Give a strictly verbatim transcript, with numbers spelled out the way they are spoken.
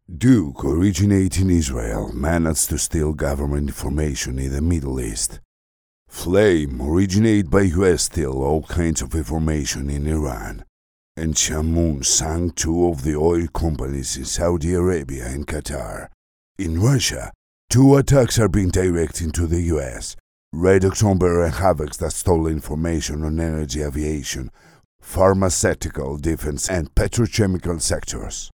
Duke, originating in Israel, managed to steal government information in the Middle East. Flame, originated by U S, steal all kinds of information in Iran. And Shamoon sank two of the oil companies in Saudi Arabia and Qatar. In Russia, two attacks are being directed into the U S. Red October and Havocs that stole information on energy, aviation, pharmaceutical, defense, and petrochemical sectors.